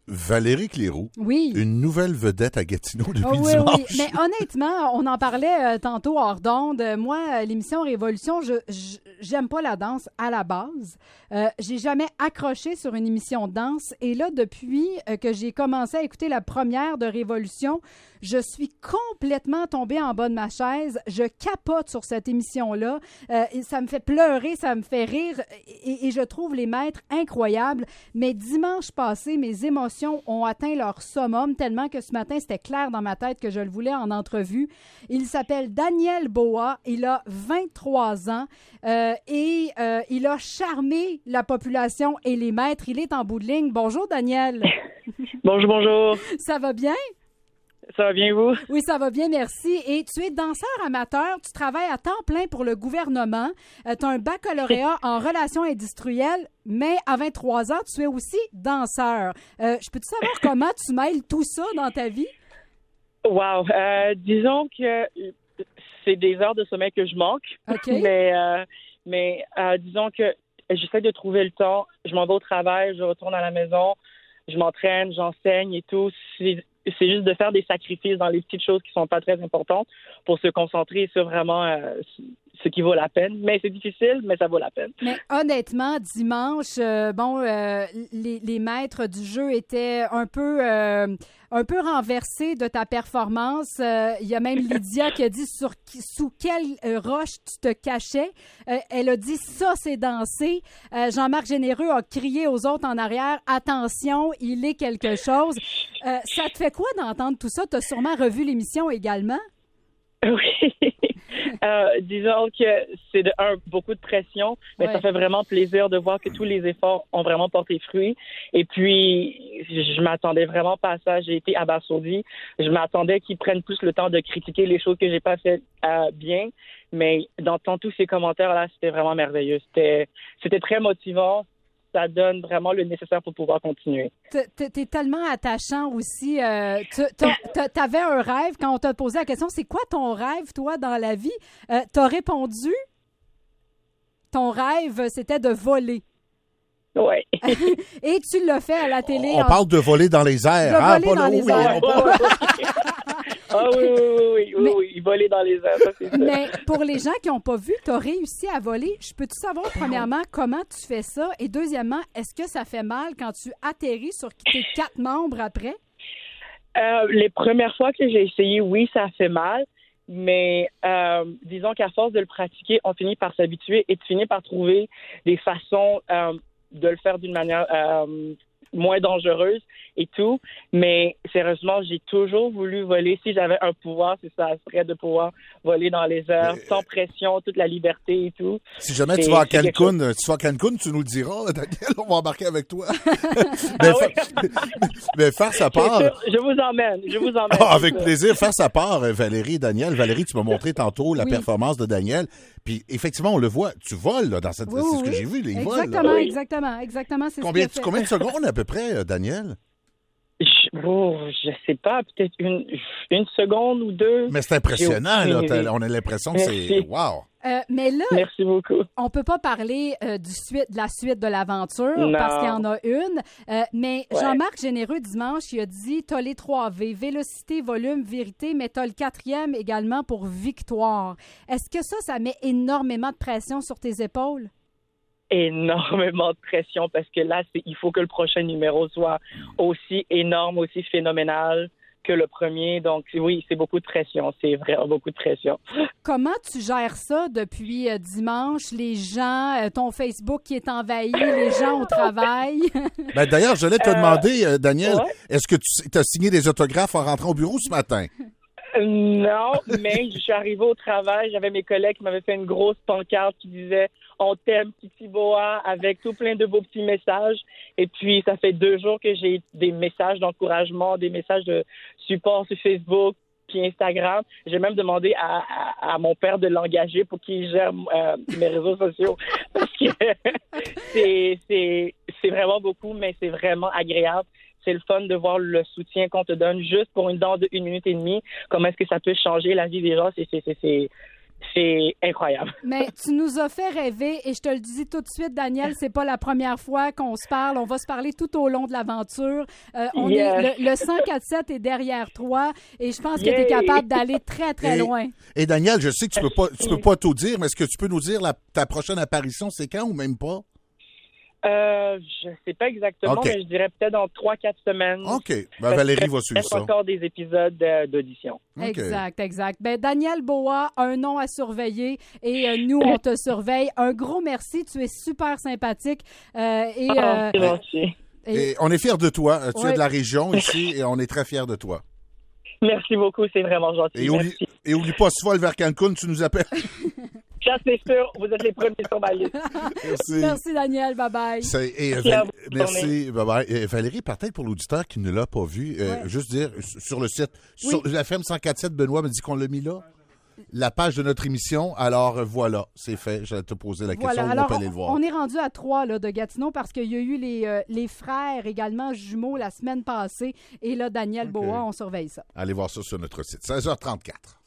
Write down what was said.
Valérie Cléroux, Oui. une nouvelle vedette à Gatineau depuis Oui, dimanche. oui. Mais honnêtement, on en parlait tantôt hors d'onde. Moi, l'émission Révolution, j'aime pas la danse à la base. J'ai jamais accroché sur une émission de danse. Et là, depuis que j'ai commencé à écouter la première de Révolution, je suis complètement tombée en bas de ma chaise. Je capote sur cette émission-là. Ça me fait pleurer, ça me fait rire et je trouve les maîtres incroyables. Mais dimanche passé, mes émotions ont atteint leur summum tellement que ce matin, c'était clair dans ma tête que je le voulais en entrevue. Il s'appelle Daniel Boa. Il a 23 ans et il a charmé la population et les maîtres. Il est en bout de ligne. Bonjour, Daniel. Bonjour, bonjour. Ça va bien? Ça va bien, vous? Oui, ça va bien, merci. Et tu es danseur amateur, tu travailles à temps plein pour le gouvernement, tu as un baccalauréat en relations industrielles, mais à 23 ans, tu es aussi danseur. Je peux-tu savoir comment tu mêles tout ça dans ta vie? Wow! Disons que c'est des heures de sommeil que je manque, OK. mais disons que j'essaie de trouver le temps. Je m'en vais au travail, je retourne à la maison, je m'entraîne, j'enseigne et tout. C'est juste de faire des sacrifices dans les petites choses qui sont pas très importantes pour se concentrer sur vraiment ce qui vaut la peine. Mais c'est difficile, mais ça vaut la peine. Mais honnêtement, dimanche, les maîtres du jeu étaient un peu renversés de ta performance. Il y a même Lydia qui a dit sous quelle roche tu te cachais. Elle a dit ça, c'est danser. Jean-Marc Généreux a crié aux autres en arrière, attention, il est quelque chose. Ça te fait quoi d'entendre tout ça? Tu as sûrement revu l'émission également? Oui. Disons que c'est beaucoup de pression, mais ça fait vraiment plaisir de voir que tous les efforts ont vraiment porté fruit. Et puis, je m'attendais vraiment pas à ça. J'ai été abasourdie. Je m'attendais qu'ils prennent plus le temps de critiquer les choses que j'ai pas fait bien. Mais d'entendre tous ces commentaires-là, c'était vraiment merveilleux. C'était très motivant. Ça donne vraiment le nécessaire pour pouvoir continuer. T'es tellement attachant aussi. T'avais un rêve quand on t'a posé la question, c'est quoi ton rêve, toi, dans la vie? T'as répondu, ton rêve, c'était de voler. Oui. Et tu l'as fait à la télé. On parle de voler dans les airs. Voler dans les airs. Ah oui, voler dans les airs, ça c'est ça. Mais pour les gens qui n'ont pas vu, tu as réussi à voler. Je peux-tu savoir, premièrement, comment tu fais ça? Et deuxièmement, est-ce que ça fait mal quand tu atterris sur tes 4 membres après? Les premières fois que j'ai essayé, oui, ça fait mal. Mais disons qu'à force de le pratiquer, on finit par s'habituer et tu finis par trouver des façons de le faire d'une manière moins dangereuse et tout. Mais sérieusement, j'ai toujours voulu voler. Si j'avais un pouvoir, ça serait de pouvoir voler dans les airs, sans pression, toute la liberté et tout. Si jamais tu vas à Cancun, tu nous le diras, Daniel, on va embarquer avec toi. Mais faire sa part... Je vous emmène. Avec plaisir. Faire sa part, Valérie et Daniel. Valérie, tu m'as montré tantôt la performance de Daniel. Puis effectivement, on le voit. Tu voles là, dans cette... Oui, c'est ce que j'ai vu, les vols. Exactement. C'est combien de secondes à peu près, Daniel? Je sais pas, peut-être une seconde ou deux. Mais c'est impressionnant, là. On a l'impression que c'est... Wow! Mais là, merci beaucoup. On peut pas parler de la suite de l'aventure parce qu'il y en a une. Mais Jean-Marc Généreux, dimanche, il a dit « T'as les 3 V, vélocité, volume, vérité, mais t'as le 4e également pour victoire. » Est-ce que ça met énormément de pression sur tes épaules? Énormément de pression parce que là, il faut que le prochain numéro soit aussi énorme, aussi phénoménal que le premier. Donc, oui, c'est beaucoup de pression. C'est vraiment beaucoup de pression. Comment tu gères ça depuis dimanche? Les gens, ton Facebook qui est envahi, les gens au travail? D'ailleurs, je voulais te demander, Daniel, est-ce que tu as signé des autographes en rentrant au bureau ce matin? Non, mais je suis arrivée au travail, j'avais mes collègues qui m'avaient fait une grosse pancarte qui disait « On t'aime, Titi Boa » avec tout plein de beaux petits messages. Et puis, ça fait 2 jours que j'ai des messages d'encouragement, des messages de support sur Facebook puis Instagram. J'ai même demandé à mon père de l'engager pour qu'il gère mes réseaux sociaux parce que c'est vraiment beaucoup, mais c'est vraiment agréable. C'est le fun de voir le soutien qu'on te donne juste pour une danse de 1 minute et demie. Comment est-ce que ça peut changer la vie des gens? C'est incroyable. Mais tu nous as fait rêver et je te le dis tout de suite, Daniel, c'est pas la première fois qu'on se parle. On va se parler tout au long de l'aventure. Le 104.7 est derrière toi et je pense que tu es capable d'aller très, très loin. Et Daniel, je sais que tu peux pas tout dire, mais est-ce que tu peux nous dire ta prochaine apparition, c'est quand ou même pas? Je sais pas exactement, mais je dirais peut-être dans 3-4 semaines. OK. Valérie va suivre ça. Il y a encore des épisodes d'audition. Okay. Exact. Daniel Bois, un nom à surveiller et nous, on te surveille. Un gros merci. Tu es super sympathique. C'est gentil. Et on est fiers de toi. Tu es de la région ici et on est très fiers de toi. Merci beaucoup. C'est vraiment gentil. Et oublie pas, si tu vas vers Cancun, tu nous appelles. Ça, c'est sûr. Vous êtes les premiers sur ma liste. Merci, Daniel. Bye-bye. Merci. Bye-bye. Valérie, peut-être pour l'auditeur qui ne l'a pas vu, juste dire, sur le site, sur la FM 104.7, Benoît me dit qu'on l'a mis là. La page de notre émission, alors voilà, c'est fait. Je vais te poser la question, on peut aller le voir. On est rendu à 3 de Gatineau parce qu'il y a eu les frères également jumeaux la semaine passée et là, Daniel Bois, on surveille ça. Allez voir ça sur notre site. 16h34.